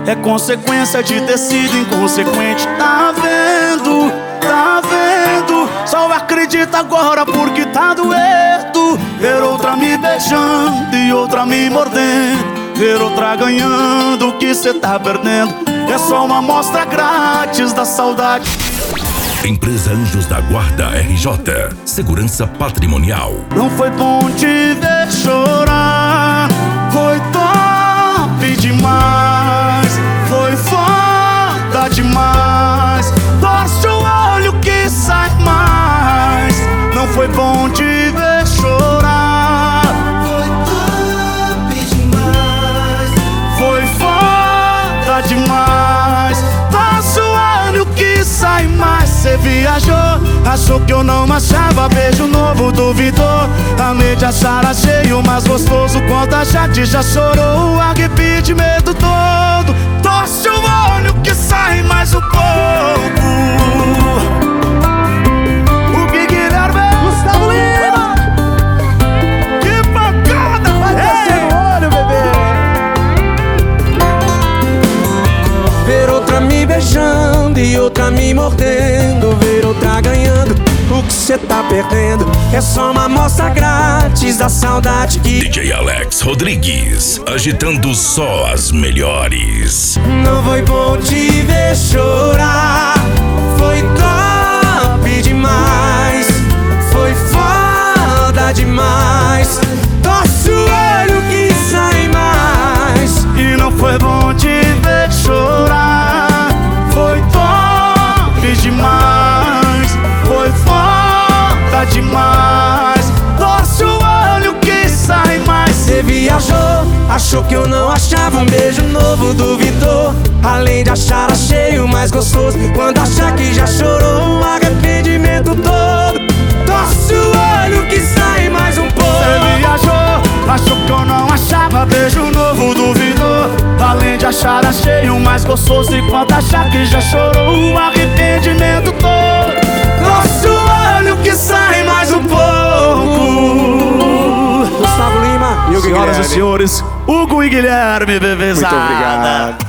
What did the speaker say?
é consequência de ter sido inconsequente. Tá vendo, tá vendo? Só acredita agora porque tá doendo. Ver outra me beijando e outra me mordendo. Ver outra ganhando o que cê tá perdendo. É só uma amostra grátis da saudade. Empresa Anjos da Guarda RJ. Segurança patrimonial. Não foi bom te ver chorar. Foi top demais. Foi foda demais. Torce o olho que sai mais. Não foi bom te ver chorar. Foi top demais. Foi foda demais. Torce o olho que sai mais. Cê viajou, achou que eu não achava. Beijo novo, duvidou. Amei de achar cheio, mas gostoso quanto a Jade já chorou. O arrependimento todo. Torce o olho que sai mais um pouco. O Guilherme, Gustavo Lima, que pancada! vai descer no olho, bebê. Ver outra me beijando e outra me mordendo. Ver outra ganhando o que cê tá perdendo. É só uma amostra grátis da saudade que DJ Alex Rodrigues, agitando só as melhores. não foi bom te ver chorar. Foi top demais. Foi foda demais. Torce o olho que sai mais. E não foi bom te ver chorar. Foi top demais. Foi foda demais. Torce o olho que sai mais. Cê viajou, achou que eu não achava. Um beijo novo, duvidou. Além de achar cheio, mais gostoso quando achar que já chorou. Um arrependimento todo. Torce o olho que sai mais um pouco. Cê viajou, achou que eu não achava. Beijo novo, duvidou. Além de achar cheio, mais gostoso enquanto achar que já chorou. O arrependimento todo. Torce o olho que sai mais um pouco. Gustavo Lima e o Senhoras e senhores, Hugo e Guilherme, bebezada. Muito obrigado.